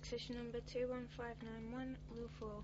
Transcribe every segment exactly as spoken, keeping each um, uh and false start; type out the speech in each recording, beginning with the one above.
Position number two one five nine one, Rule four.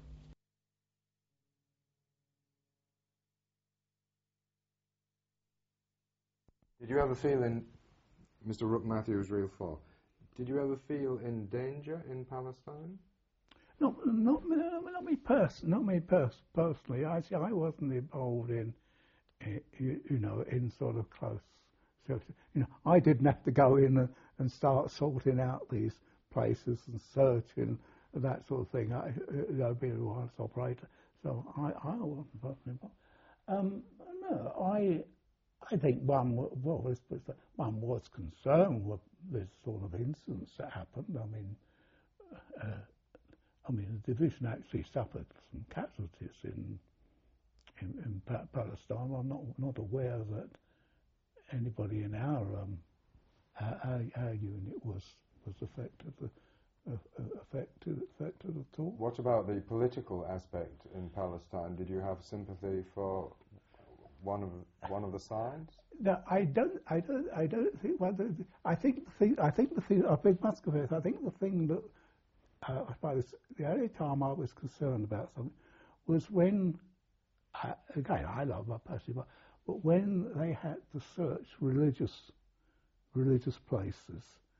Did you ever feel in, Mister Rook Matthews, Reel four, did you ever feel in danger in Palestine? Not, not, not me pers- not me pers- personally. I see, I wasn't involved in, uh, you, you know, in sort of close. So, you know, I didn't have to go in and, and start sorting out these places and searching and that sort of thing. I, you know, being a wireless operator, so I, I wasn't personally involved. Um, no, I, I think one, well, was, one was concerned with this sort of incidents that happened. I mean. Uh, I mean, the division actually suffered some casualties in in, in pa- Palestine. I'm not not aware that anybody in our um, our, our unit was was affected uh, affected affected at all. What about the political aspect in Palestine? Did you have sympathy for one of one of the sides? No, I don't. I don't. I don't think. Well, the, I think the thing. I think the thing. I think Muscovite. I think the thing that. Uh, I suppose the only time I was concerned about something was when, uh, again, I love my personally, but, but when they had to search religious religious places,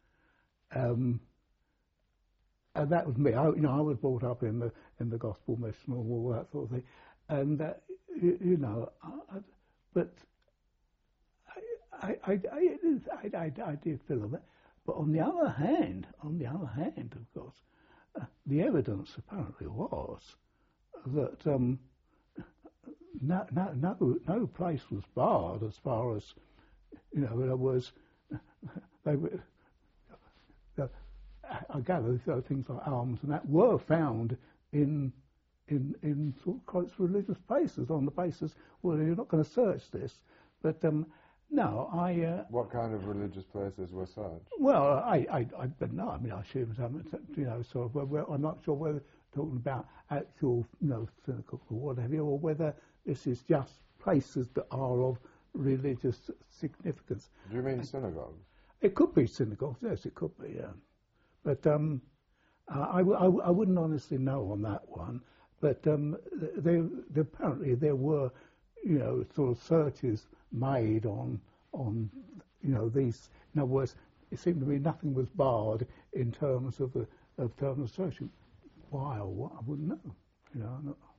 um, and that was me. I, you know, I was brought up in the in the gospel mission and all that sort of thing, and uh, you, you know, I, I, but I I, I, I, I, I did feel that. But on the other hand, on the other hand, of course. Uh, the evidence apparently was that um, no, no, no, no place was barred as far as, you know, there was, they were, uh, I gather so things like arms and that were found in in in sort of close religious places on the basis, well, you're not going to search this, but um, no, I... Uh, what kind of religious places were searched? Well, I, I, I but no, I mean, I assume some, you know, sort of, well, I'm not sure whether talking about actual, you know, synagogues or whatever, or whether this is just places that are of religious significance. Do you mean synagogues? It could be synagogues, yes, it could be, yeah. But um, I, I, I wouldn't honestly know on that one, but um, there, there, apparently there were, you know, sort of searches made on, on, you know, these. In other words, it seemed to me nothing was barred in terms of the of terms of searching. Why or what? I wouldn't know. You know.